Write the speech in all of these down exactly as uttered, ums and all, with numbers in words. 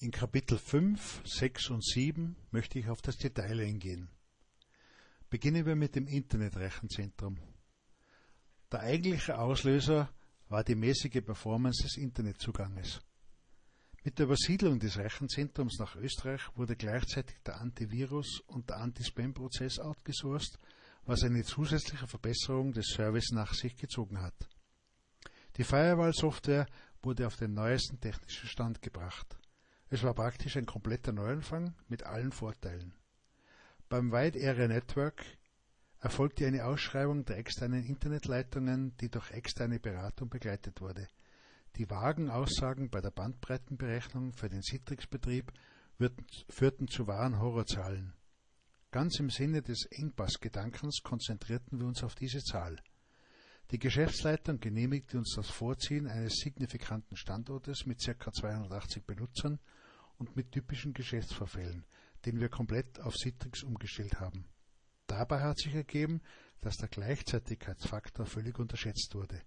In Kapitel fünf, sechs und sieben möchte ich auf das Detail eingehen. Beginnen wir mit dem Internetrechenzentrum. Der eigentliche Auslöser war die mäßige Performance des Internetzuganges. Mit der Übersiedlung des Rechenzentrums nach Österreich wurde gleichzeitig der Antivirus- und der Anti-Spam-Prozess outgesourced, was eine zusätzliche Verbesserung des Service nach sich gezogen hat. Die Firewall-Software wurde auf den neuesten technischen Stand gebracht. Es war praktisch ein kompletter Neuanfang mit allen Vorteilen. Beim Wide Area Network erfolgte eine Ausschreibung der externen Internetleitungen, die durch externe Beratung begleitet wurde. Die vagen Aussagen bei der Bandbreitenberechnung für den Citrix-Betrieb führten zu wahren Horrorzahlen. Ganz im Sinne des Engpass-Gedankens konzentrierten wir uns auf diese Zahl. Die Geschäftsleitung genehmigte uns das Vorziehen eines signifikanten Standortes mit ca. zweihundertachtzig Benutzern und mit typischen Geschäftsvorfällen, den wir komplett auf Citrix umgestellt haben. Dabei hat sich ergeben, dass der Gleichzeitigkeitsfaktor völlig unterschätzt wurde.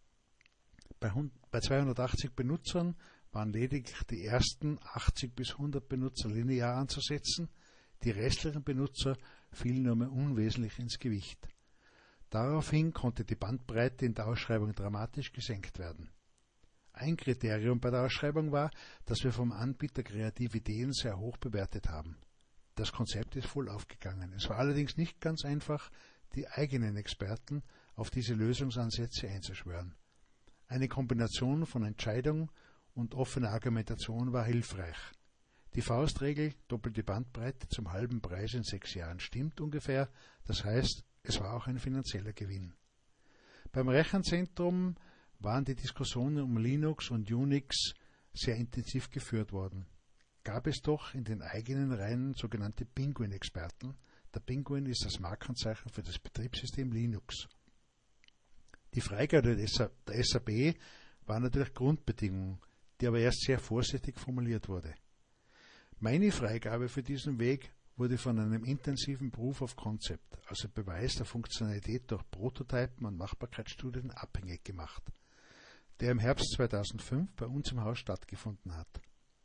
Bei, bei zweihundertachtzig Benutzern waren lediglich die ersten achtzig bis hundert Benutzer linear anzusetzen, die restlichen Benutzer fielen nur mehr unwesentlich ins Gewicht. Daraufhin konnte die Bandbreite in der Ausschreibung dramatisch gesenkt werden. Ein Kriterium bei der Ausschreibung war, dass wir vom Anbieter kreative Ideen sehr hoch bewertet haben. Das Konzept ist voll aufgegangen. Es war allerdings nicht ganz einfach, die eigenen Experten auf diese Lösungsansätze einzuschwören. Eine Kombination von Entscheidung und offener Argumentation war hilfreich. Die Faustregel, doppelte Bandbreite zum halben Preis in sechs Jahren, stimmt ungefähr, das heißt, es war auch ein finanzieller Gewinn. Beim Rechenzentrum waren die Diskussionen um Linux und Unix sehr intensiv geführt worden. Gab es doch in den eigenen Reihen sogenannte Pinguin-Experten. Der Pinguin ist das Markenzeichen für das Betriebssystem Linux. Die Freigabe der S A B war natürlich Grundbedingung, die aber erst sehr vorsichtig formuliert wurde. Meine Freigabe für diesen Weg wurde von einem intensiven Proof of Concept, also Beweis der Funktionalität durch Prototypen und Machbarkeitsstudien, abhängig gemacht, der im Herbst zweitausendfünf bei uns im Haus stattgefunden hat.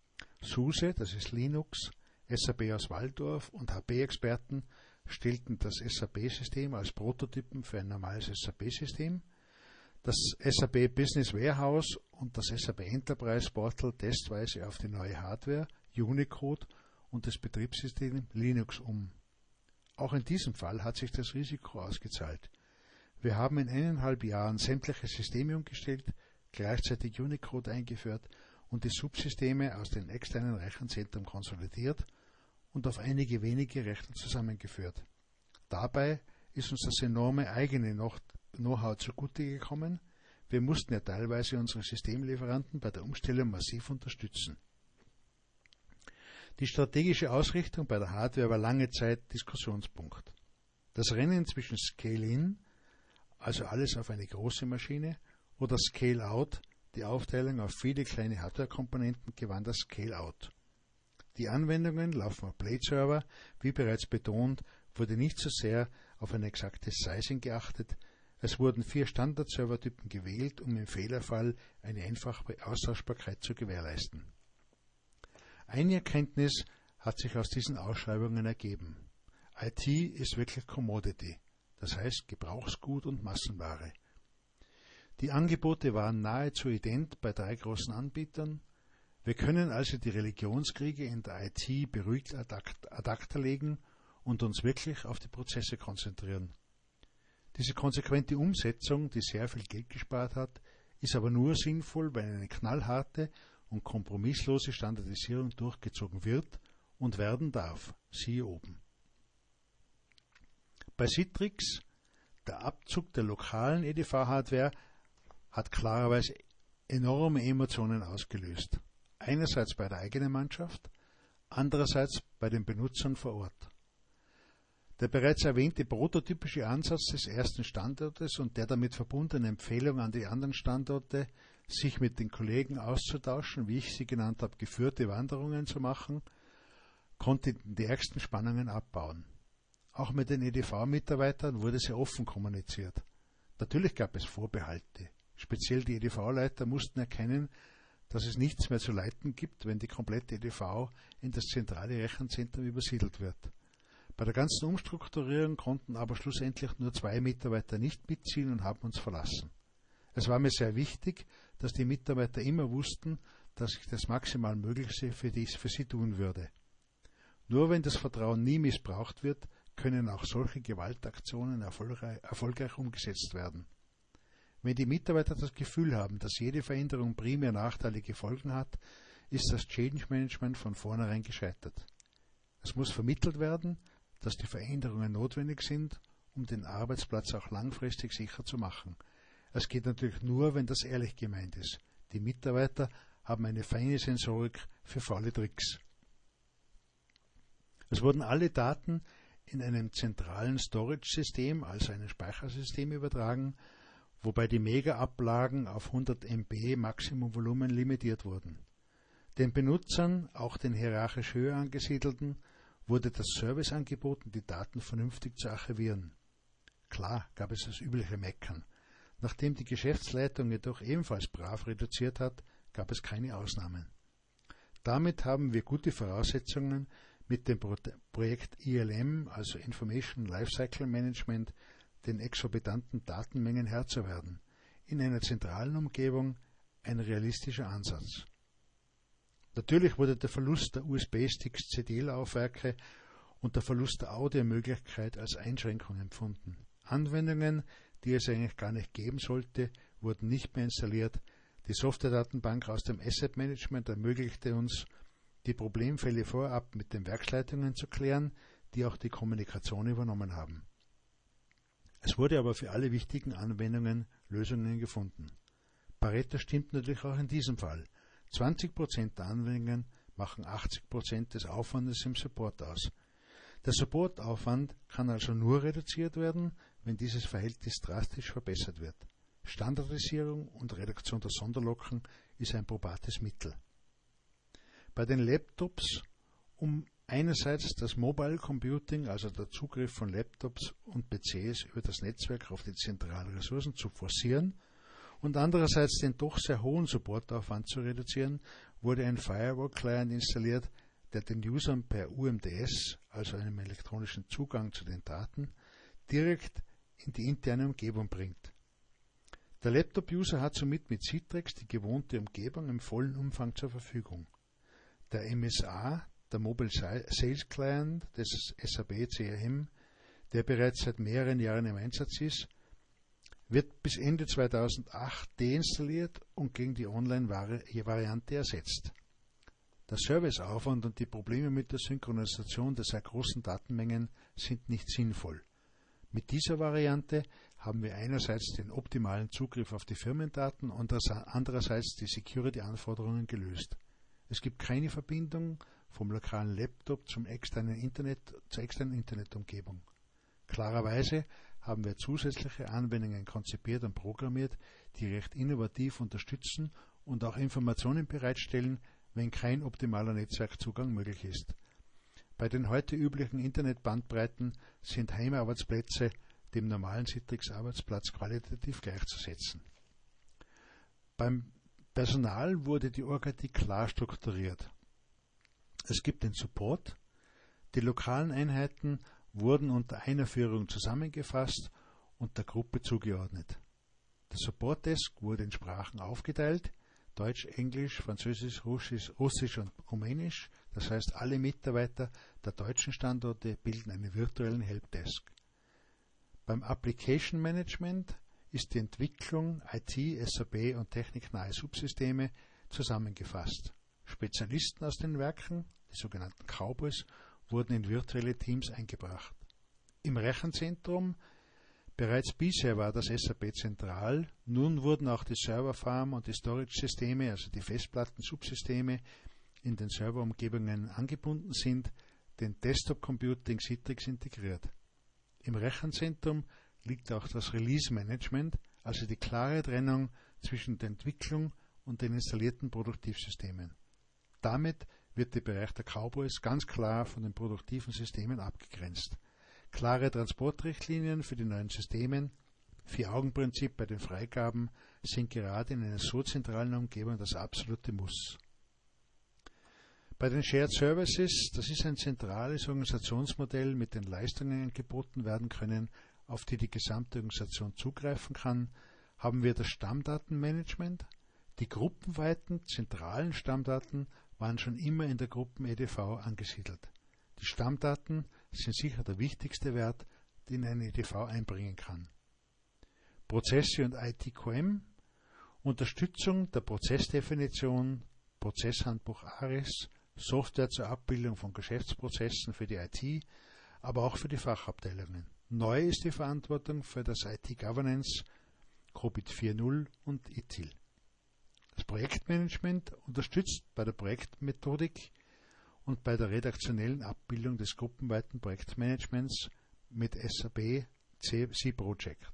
SUSE, das ist Linux, S A B aus Walldorf und H P-Experten stellten das S A B-System als Prototypen für ein normales S A B-System. Das S A B Business Warehouse und das S A B Enterprise Portal testweise auf die neue Hardware, Unicode und das Betriebssystem Linux um. Auch in diesem Fall hat sich das Risiko ausgezahlt. Wir haben in eineinhalb Jahren sämtliche Systeme umgestellt, gleichzeitig Unicode eingeführt und die Subsysteme aus den externen Rechenzentren konsolidiert und auf einige wenige Rechner zusammengeführt. Dabei ist uns das enorme eigene Know-how zugute gekommen. Wir mussten ja teilweise unsere Systemlieferanten bei der Umstellung massiv unterstützen. Die strategische Ausrichtung bei der Hardware war lange Zeit Diskussionspunkt. Das Rennen zwischen Scale-In, also alles auf eine große Maschine, oder Scale-Out, die Aufteilung auf viele kleine Hardware-Komponenten, gewann das Scale-Out. Die Anwendungen laufen auf Blade-Server. Wie bereits betont, wurde nicht so sehr auf ein exaktes Sizing geachtet. Es wurden vier Standard-Servertypen gewählt, um im Fehlerfall eine einfache Austauschbarkeit zu gewährleisten. Eine Erkenntnis hat sich aus diesen Ausschreibungen ergeben. I T ist wirklich Commodity, das heißt Gebrauchsgut und Massenware. Die Angebote waren nahezu ident bei drei großen Anbietern. Wir können also die Religionskriege in der I T beruhigt ad acta legen und uns wirklich auf die Prozesse konzentrieren. Diese konsequente Umsetzung, die sehr viel Geld gespart hat, ist aber nur sinnvoll, wenn eine knallharte und kompromisslose Standardisierung durchgezogen wird und werden darf, siehe oben. Bei Citrix, der Abzug der lokalen E D V-Hardware, hat klarerweise enorme Emotionen ausgelöst. Einerseits bei der eigenen Mannschaft, andererseits bei den Benutzern vor Ort. Der bereits erwähnte prototypische Ansatz des ersten Standortes und der damit verbundene Empfehlung an die anderen Standorte, sich mit den Kollegen auszutauschen, wie ich sie genannt habe, geführte Wanderungen zu machen, konnte die ärgsten Spannungen abbauen. Auch mit den E D V-Mitarbeitern wurde sehr offen kommuniziert. Natürlich gab es Vorbehalte. Speziell die E D V-Leiter mussten erkennen, dass es nichts mehr zu leiten gibt, wenn die komplette E D V in das zentrale Rechenzentrum übersiedelt wird. Bei der ganzen Umstrukturierung konnten aber schlussendlich nur zwei Mitarbeiter nicht mitziehen und haben uns verlassen. Es war mir sehr wichtig, dass die Mitarbeiter immer wussten, dass ich das maximal Mögliche für, dies, für sie tun würde. Nur wenn das Vertrauen nie missbraucht wird, können auch solche Gewaltaktionen erfolgreich, erfolgreich umgesetzt werden. Wenn die Mitarbeiter das Gefühl haben, dass jede Veränderung primär nachteilige Folgen hat, ist das Change Management von vornherein gescheitert. Es muss vermittelt werden, dass die Veränderungen notwendig sind, um den Arbeitsplatz auch langfristig sicher zu machen. Es geht natürlich nur, wenn das ehrlich gemeint ist. Die Mitarbeiter haben eine feine Sensorik für faule Tricks. Es wurden alle Daten in einem zentralen Storage-System, also einem Speichersystem, übertragen, wobei die Mega-Ablagen auf hundert Megabyte Maximumvolumen limitiert wurden. Den Benutzern, auch den hierarchisch höher angesiedelten, wurde das Service angeboten, die Daten vernünftig zu archivieren. Klar gab es das übliche Meckern. Nachdem die Geschäftsleitung jedoch ebenfalls brav reduziert hat, gab es keine Ausnahmen. Damit haben wir gute Voraussetzungen, mit dem Pro- Projekt I L M, also Information Lifecycle Management, den exorbitanten Datenmengen Herr zu werden. In einer zentralen Umgebung ein realistischer Ansatz. Natürlich wurde der Verlust der U S B-Sticks, C D-Laufwerke und der Verlust der Audiomöglichkeit als Einschränkung empfunden. Anwendungen, die es eigentlich gar nicht geben sollte, wurden nicht mehr installiert. Die Softwaredatenbank aus dem Asset Management ermöglichte uns, die Problemfälle vorab mit den Werksleitungen zu klären, die auch die Kommunikation übernommen haben. Es wurde aber für alle wichtigen Anwendungen Lösungen gefunden. Pareto stimmt natürlich auch in diesem Fall. zwanzig Prozent der Anwendungen machen achtzig Prozent des Aufwandes im Support aus. Der Supportaufwand kann also nur reduziert werden, wenn dieses Verhältnis drastisch verbessert wird. Standardisierung und Reduktion der Sonderlocken ist ein probates Mittel. Bei den Laptops, um einerseits das Mobile Computing, also der Zugriff von Laptops und P Cs über das Netzwerk auf die zentralen Ressourcen zu forcieren und andererseits den doch sehr hohen Supportaufwand zu reduzieren, wurde ein Firewall-Client installiert, der den Usern per U M D S, also einem elektronischen Zugang zu den Daten, direkt in die interne Umgebung bringt. Der Laptop-User hat somit mit Citrix die gewohnte Umgebung im vollen Umfang zur Verfügung. Der M S A, der Mobile Sales Client des S A P C R M, der bereits seit mehreren Jahren im Einsatz ist, wird bis Ende zweitausendacht deinstalliert und gegen die Online-Variante ersetzt. Der Serviceaufwand und die Probleme mit der Synchronisation der sehr großen Datenmengen sind nicht sinnvoll. Mit dieser Variante haben wir einerseits den optimalen Zugriff auf die Firmendaten und andererseits die Security-Anforderungen gelöst. Es gibt keine Verbindung vom lokalen Laptop zum externen Internet, zur externen Internetumgebung. Klarerweise haben wir zusätzliche Anwendungen konzipiert und programmiert, die recht innovativ unterstützen und auch Informationen bereitstellen, wenn kein optimaler Netzwerkzugang möglich ist. Bei den heute üblichen Internetbandbreiten sind Heimarbeitsplätze dem normalen Citrix-Arbeitsplatz qualitativ gleichzusetzen. Beim Personal wurde die Orga-D klar strukturiert. Es gibt den Support. Die lokalen Einheiten wurden unter einer Führung zusammengefasst und der Gruppe zugeordnet. Der Support Desk wurde in Sprachen aufgeteilt: Deutsch, Englisch, Französisch, Russisch, Russisch und Rumänisch. Das heißt, alle Mitarbeiter der deutschen Standorte bilden einen virtuellen Helpdesk. Beim Application Management ist die Entwicklung, I T, S A P und techniknahe Subsysteme zusammengefasst. Spezialisten aus den Werken, die sogenannten Cowboys, wurden in virtuelle Teams eingebracht. Im Rechenzentrum, bereits bisher war das S A P zentral, nun wurden auch die Serverfarm und die Storage-Systeme, also die Festplatten-Subsysteme, in den Serverumgebungen angebunden sind, den Desktop-Computing Citrix integriert. Im Rechenzentrum liegt auch das Release-Management, also die klare Trennung zwischen der Entwicklung und den installierten Produktivsystemen. Damit wird der Bereich der Cowboys ganz klar von den produktiven Systemen abgegrenzt. Klare Transportrichtlinien für die neuen Systeme Vier-Augen-Prinzip bei den Freigaben sind gerade in einer so zentralen Umgebung das absolute Muss. Bei den Shared Services, das ist ein zentrales Organisationsmodell, mit den Leistungen angeboten werden können, auf die die gesamte Organisation zugreifen kann, haben wir das Stammdatenmanagement. Die gruppenweiten, zentralen Stammdaten waren schon immer in der Gruppen-E D V angesiedelt. Die Stammdaten sind sicher der wichtigste Wert, den ein E D V einbringen kann. Prozesse und I T Q M, Unterstützung der Prozessdefinition, Prozesshandbuch ARIS, Software zur Abbildung von Geschäftsprozessen für die I T, aber auch für die Fachabteilungen. Neu ist die Verantwortung für das I T Governance, COBIT vier Punkt null und I T I L. Das Projektmanagement unterstützt bei der Projektmethodik und bei der redaktionellen Abbildung des gruppenweiten Projektmanagements mit S A P C-Project.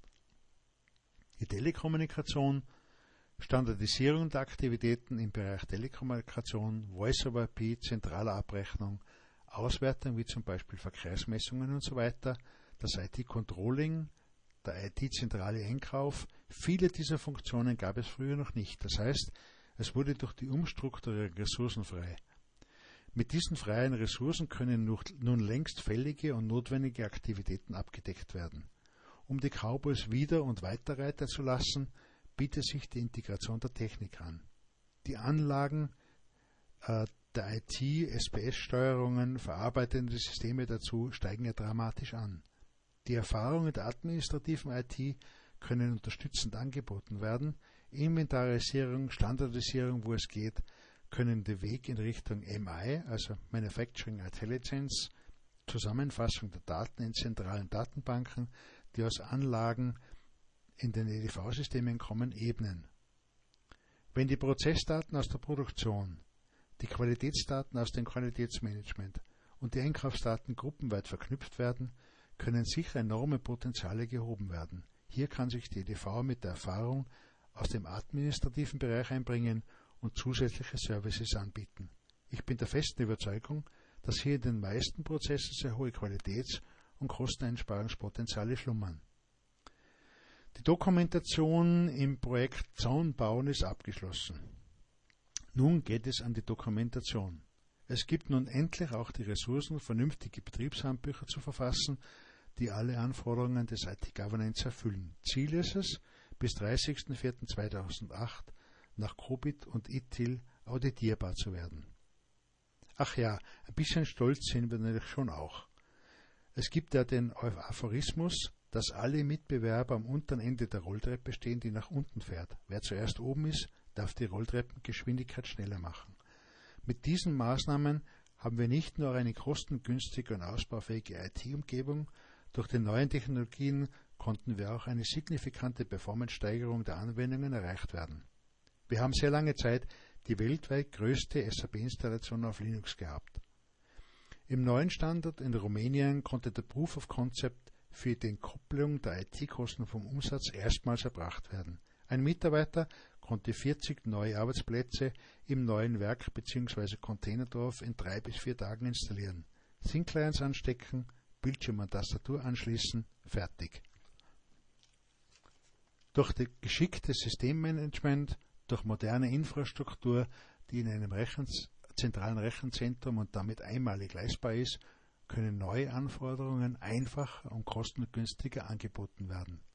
Die Telekommunikation, Standardisierung der Aktivitäten im Bereich Telekommunikation, Voice-over-I P, zentrale Abrechnung, Auswertung wie zum Beispiel Verkehrsmessungen und so weiter, das I T-Controlling, der I T-zentrale Einkauf. Viele dieser Funktionen gab es früher noch nicht. Das heißt, es wurde durch die Umstrukturierung Ressourcen frei. Mit diesen freien Ressourcen können nun längst fällige und notwendige Aktivitäten abgedeckt werden. Um die Cowboys wieder und weiter reiten zu lassen, bietet sich die Integration der Technik an. Die Anlagen äh, der I T, S P S-Steuerungen, verarbeitende Systeme dazu steigen ja dramatisch an. Die Erfahrungen der administrativen I T können unterstützend angeboten werden. Inventarisierung, Standardisierung, wo es geht, können den Weg in Richtung M I, also Manufacturing Intelligence, Zusammenfassung der Daten in zentralen Datenbanken, die aus Anlagen in den E D V-Systemen kommen, ebnen. Wenn die Prozessdaten aus der Produktion, die Qualitätsdaten aus dem Qualitätsmanagement und die Einkaufsdaten gruppenweit verknüpft werden, können sicher enorme Potenziale gehoben werden. Hier kann sich die E D V mit der Erfahrung aus dem administrativen Bereich einbringen und zusätzliche Services anbieten. Ich bin der festen Überzeugung, dass hier in den meisten Prozessen sehr hohe Qualitäts- und Kosteneinsparungspotenziale schlummern. Die Dokumentation im Projekt Zaun bauen ist abgeschlossen. Nun geht es an die Dokumentation. Es gibt nun endlich auch die Ressourcen, vernünftige Betriebshandbücher zu verfassen, die alle Anforderungen des I T-Governance erfüllen. Ziel ist es, bis dreißigsten vierten zweitausendacht nach COBIT und I T I L auditierbar zu werden. Ach ja, ein bisschen stolz sind wir natürlich schon auch. Es gibt ja den Aphorismus, dass alle Mitbewerber am unteren Ende der Rolltreppe stehen, die nach unten fährt. Wer zuerst oben ist, darf die Rolltreppengeschwindigkeit schneller machen. Mit diesen Maßnahmen haben wir nicht nur eine kostengünstige und ausbaufähige I T-Umgebung, durch die neuen Technologien konnten wir auch eine signifikante Performance-Steigerung der Anwendungen erreicht werden. Wir haben sehr lange Zeit die weltweit größte S A P-Installation auf Linux gehabt. Im neuen Standort in Rumänien konnte der Proof of Concept für die Entkopplung der I T-Kosten vom Umsatz erstmals erbracht werden. Ein Mitarbeiter konnte vierzig neue Arbeitsplätze im neuen Werk bzw. Containerdorf in drei bis vier Tagen installieren. SYNC-Clients anstecken, Bildschirm und Tastatur anschließen, fertig. Durch das geschickte Systemmanagement, durch moderne Infrastruktur, die in einem Rechens, zentralen Rechenzentrum und damit einmalig leistbar ist, können neue Anforderungen einfacher und kostengünstiger angeboten werden.